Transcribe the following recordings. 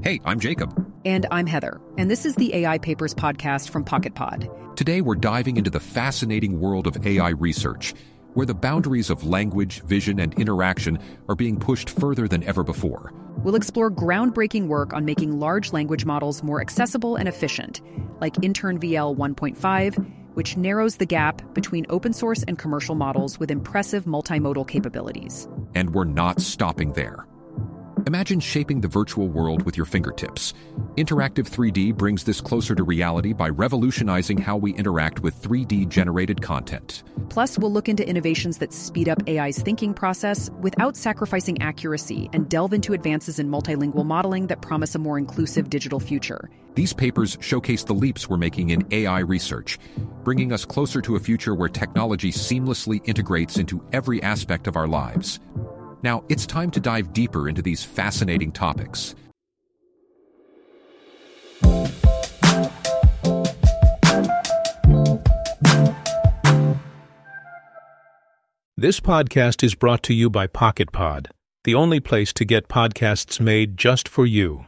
Hey, I'm Jacob. And I'm Heather, and this is the AI Papers podcast from PocketPod. Today we're diving into the fascinating world of AI research, where the boundaries of language, vision, and interaction are being pushed further than ever before. We'll explore groundbreaking work on making large language models more accessible and efficient, like InternVL 1.5, which narrows the gap between open source and commercial models with impressive multimodal capabilities. And we're not stopping there. Imagine shaping the virtual world with your fingertips. Interactive 3D brings this closer to reality by revolutionizing how we interact with 3D-generated content. Plus, we'll look into innovations that speed up AI's thinking process without sacrificing accuracy and delve into advances in multilingual modeling that promise a more inclusive digital future. These papers showcase the leaps we're making in AI research, bringing us closer to a future where technology seamlessly integrates into every aspect of our lives. Now, it's time to dive deeper into these fascinating topics. This podcast is brought to you by PocketPod, the only place to get podcasts made just for you.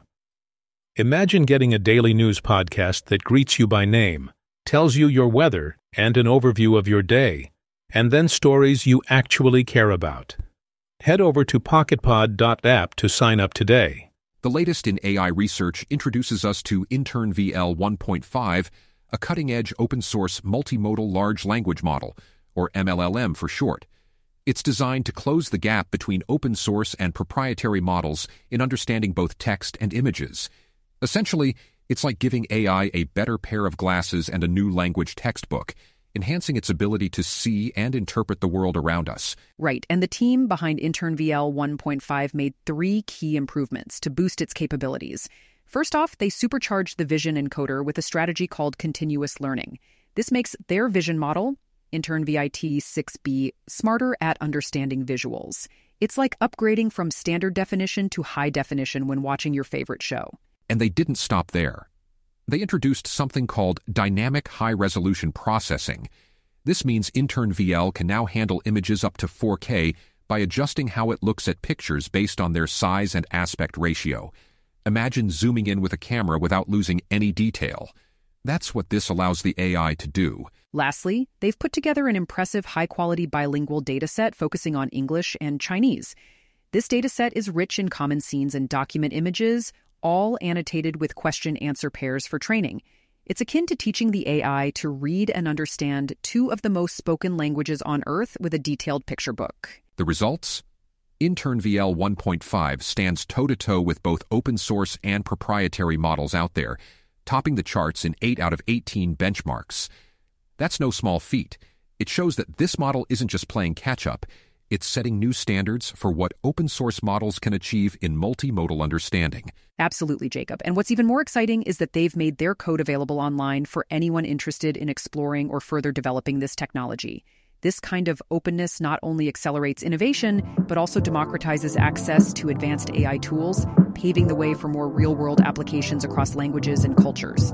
Imagine getting a daily news podcast that greets you by name, tells you your weather and an overview of your day, and then stories you actually care about. Head over to pocketpod.app to sign up today. The latest in AI research introduces us to InternVL 1.5, a cutting-edge open-source multimodal large language model, or MLLM for short. It's designed to close the gap between open-source and proprietary models in understanding both text and images. Essentially, it's like giving AI a better pair of glasses and a new language textbook, enhancing its ability to see and interpret the world around us. Right, and the team behind InternVL 1.5 made 3 key improvements to boost its capabilities. First off, they supercharged the vision encoder with a strategy called continuous learning. This makes their vision model, InternVIT 6B, smarter at understanding visuals. It's like upgrading from standard definition to high definition when watching your favorite show. And they didn't stop there. They introduced something called dynamic high-resolution processing. This means InternVL can now handle images up to 4K by adjusting how it looks at pictures based on their size and aspect ratio. Imagine zooming in with a camera without losing any detail. That's what this allows the AI to do. Lastly, they've put together an impressive high-quality bilingual dataset focusing on English and Chinese. This dataset is rich in common scenes and document images, all annotated with question-answer pairs for training. It's akin to teaching the AI to read and understand 2 of the most spoken languages on Earth with a detailed picture book. The results? InternVL 1.5 stands toe-to-toe with both open-source and proprietary models out there, topping the charts in 8 out of 18 benchmarks. That's no small feat. It shows that this model isn't just playing catch-up. It's setting new standards for what open-source models can achieve in multimodal understanding. Absolutely, Jacob. And what's even more exciting is that they've made their code available online for anyone interested in exploring or further developing this technology. This kind of openness not only accelerates innovation, but also democratizes access to advanced AI tools, paving the way for more real-world applications across languages and cultures.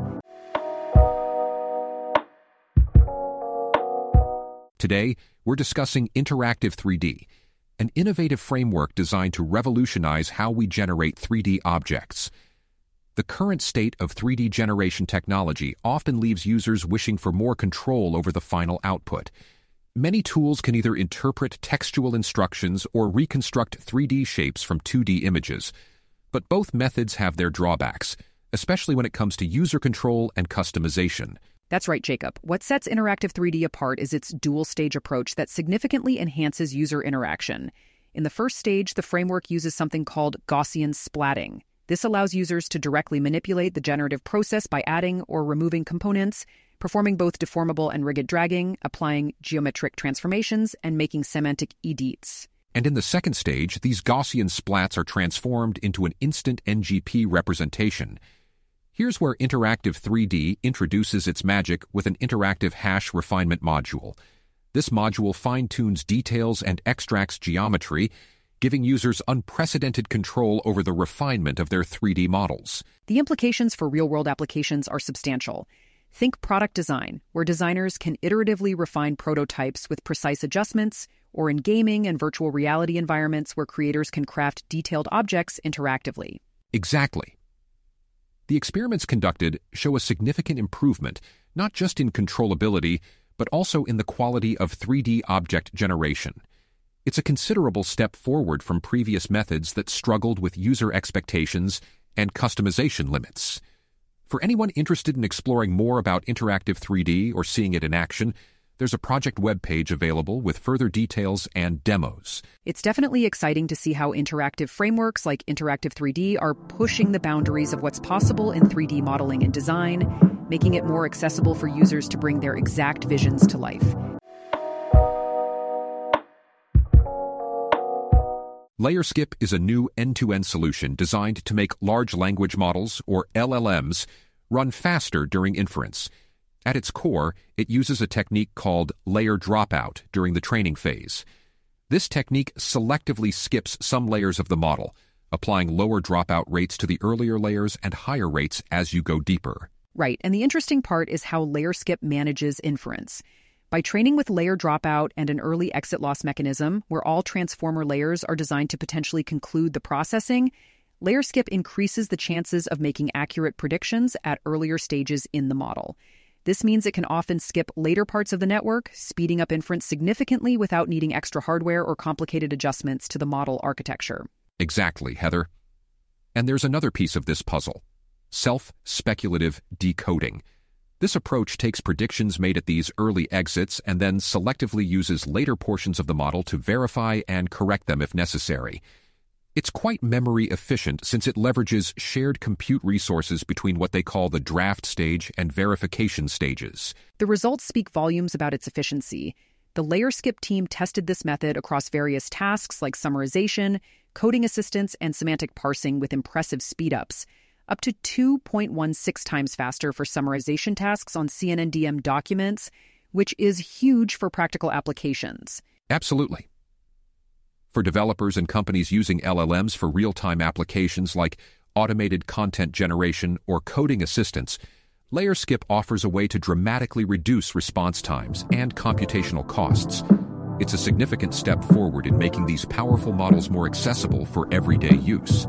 Today, we're discussing Interactive 3D, an innovative framework designed to revolutionize how we generate 3D objects. The current state of 3D generation technology often leaves users wishing for more control over the final output. Many tools can either interpret textual instructions or reconstruct 3D shapes from 2D images, but both methods have their drawbacks, especially when it comes to user control and customization. That's right, Jacob. What sets Interactive 3D apart is its dual-stage approach that significantly enhances user interaction. In the first stage, the framework uses something called Gaussian splatting. This allows users to directly manipulate the generative process by adding or removing components, performing both deformable and rigid dragging, applying geometric transformations, and making semantic edits. And in the second stage, these Gaussian splats are transformed into an instant NGP representation. Here's where Interactive 3D introduces its magic with an interactive hash refinement module. This module fine-tunes details and extracts geometry, giving users unprecedented control over the refinement of their 3D models. The implications for real-world applications are substantial. Think product design, where designers can iteratively refine prototypes with precise adjustments, or in gaming and virtual reality environments where creators can craft detailed objects interactively. Exactly. The experiments conducted show a significant improvement, not just in controllability, but also in the quality of 3D object generation. It's a considerable step forward from previous methods that struggled with user expectations and customization limits. For anyone interested in exploring more about interactive 3D or seeing it in action, there's a project webpage available with further details and demos. It's definitely exciting to see how interactive frameworks like Interactive 3D are pushing the boundaries of what's possible in 3D modeling and design, making it more accessible for users to bring their exact visions to life. LayerSkip is a new end-to-end solution designed to make large language models, or LLMs, run faster during inference. At its core, it uses a technique called layer dropout during the training phase. This technique selectively skips some layers of the model, applying lower dropout rates to the earlier layers and higher rates as you go deeper. Right, and the interesting part is how LayerSkip manages inference. By training with layer dropout and an early exit loss mechanism, where all transformer layers are designed to potentially conclude the processing, LayerSkip increases the chances of making accurate predictions at earlier stages in the model. This means it can often skip later parts of the network, speeding up inference significantly without needing extra hardware or complicated adjustments to the model architecture. Exactly, Heather. And there's another piece of this puzzle: self-speculative decoding. This approach takes predictions made at these early exits and then selectively uses later portions of the model to verify and correct them if necessary. It's quite memory efficient since it leverages shared compute resources between what they call the draft stage and verification stages. The results speak volumes about its efficiency. The LayerSkip team tested this method across various tasks like summarization, coding assistance, and semantic parsing with impressive speedups. Up to 2.16 times faster for summarization tasks on CNNDM documents, which is huge for practical applications. Absolutely. For developers and companies using LLMs for real-time applications like automated content generation or coding assistance, LayerSkip offers a way to dramatically reduce response times and computational costs. It's a significant step forward in making these powerful models more accessible for everyday use.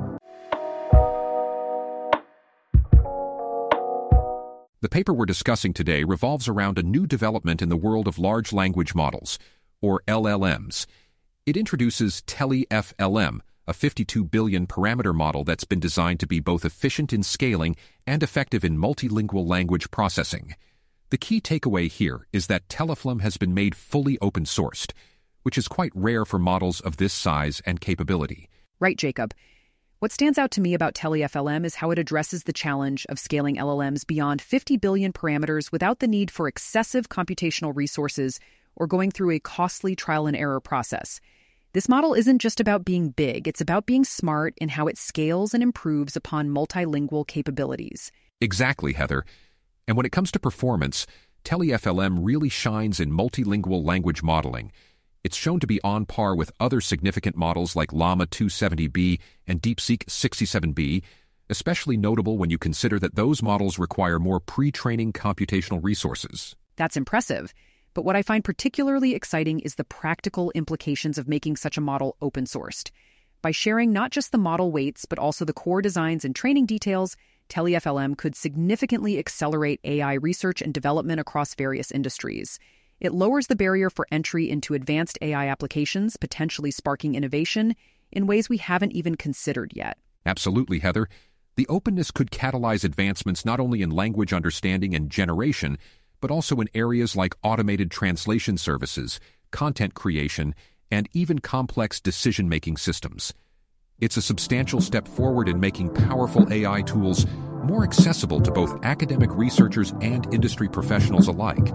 The paper we're discussing today revolves around a new development in the world of large language models, or LLMs. It introduces TeleFLM, a 52 billion parameter model that's been designed to be both efficient in scaling and effective in multilingual language processing. The key takeaway here is that TeleFLM has been made fully open-sourced, which is quite rare for models of this size and capability. Right, Jacob. What stands out to me about TeleFLM is how it addresses the challenge of scaling LLMs beyond 50 billion parameters without the need for excessive computational resources or going through a costly trial and error process. This model isn't just about being big, it's about being smart in how it scales and improves upon multilingual capabilities. Exactly, Heather. And when it comes to performance, TeleFLM really shines in multilingual language modeling. It's shown to be on par with other significant models like Llama 270B and DeepSeek 67B, especially notable when you consider that those models require more pre-training computational resources. That's impressive. But what I find particularly exciting is the practical implications of making such a model open-sourced. By sharing not just the model weights, but also the core designs and training details, TeleFLM could significantly accelerate AI research and development across various industries. It lowers the barrier for entry into advanced AI applications, potentially sparking innovation in ways we haven't even considered yet. Absolutely, Heather. The openness could catalyze advancements not only in language understanding and generation, but also in areas like automated translation services, content creation, and even complex decision-making systems. It's a substantial step forward in making powerful AI tools more accessible to both academic researchers and industry professionals alike.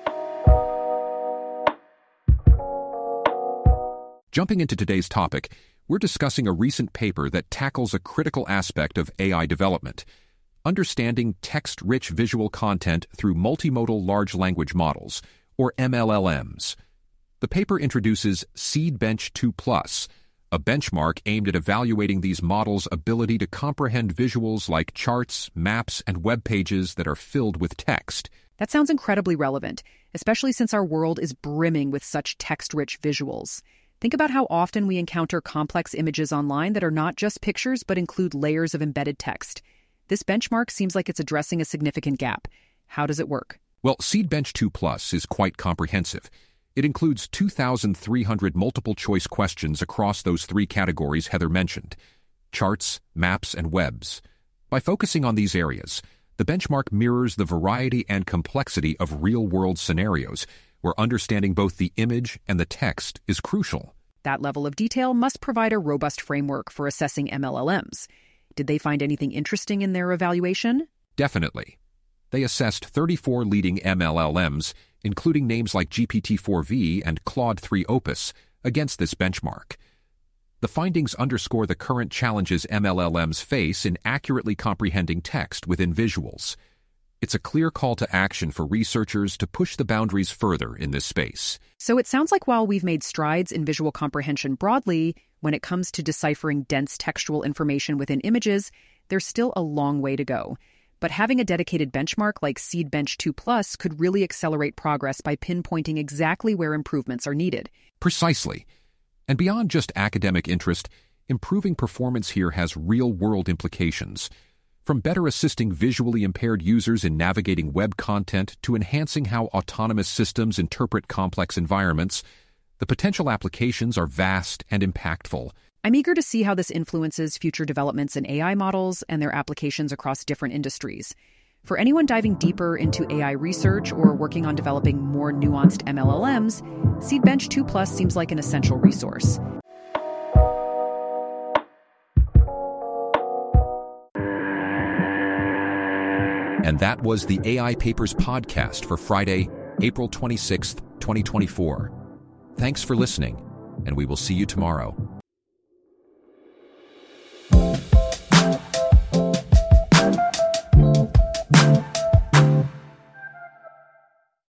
Jumping into today's topic, we're discussing a recent paper that tackles a critical aspect of AI development: understanding text-rich visual content through multimodal large language models, or MLLMs. The paper introduces Seedbench 2+, a benchmark aimed at evaluating these models' ability to comprehend visuals like charts, maps, and web pages that are filled with text. That sounds incredibly relevant, especially since our world is brimming with such text-rich visuals. Think about how often we encounter complex images online that are not just pictures but include layers of embedded text. This benchmark seems like it's addressing a significant gap. How does it work? Well, Seedbench 2 Plus is quite comprehensive. It includes 2,300 multiple-choice questions across those three categories Heather mentioned: charts, maps, and webs. By focusing on these areas, the benchmark mirrors the variety and complexity of real-world scenarios, where understanding both the image and the text is crucial. That level of detail must provide a robust framework for assessing MLLMs. Did they find anything interesting in their evaluation? Definitely. They assessed 34 leading MLLMs, including names like GPT-4V and Claude 3 Opus, against this benchmark. The findings underscore the current challenges MLLMs face in accurately comprehending text within visuals. It's a clear call to action for researchers to push the boundaries further in this space. So it sounds like while we've made strides in visual comprehension broadly, when it comes to deciphering dense textual information within images, there's still a long way to go. But having a dedicated benchmark like Seedbench 2 Plus could really accelerate progress by pinpointing exactly where improvements are needed. Precisely. And beyond just academic interest, improving performance here has real-world implications. From better assisting visually impaired users in navigating web content to enhancing how autonomous systems interpret complex environments, the potential applications are vast and impactful. I'm eager to see how this influences future developments in AI models and their applications across different industries. For anyone diving deeper into AI research or working on developing more nuanced MLLMs, Seedbench 2 Plus seems like an essential resource. And that was the AI Papers podcast for Friday, April 26th, 2024. Thanks for listening, and we will see you tomorrow.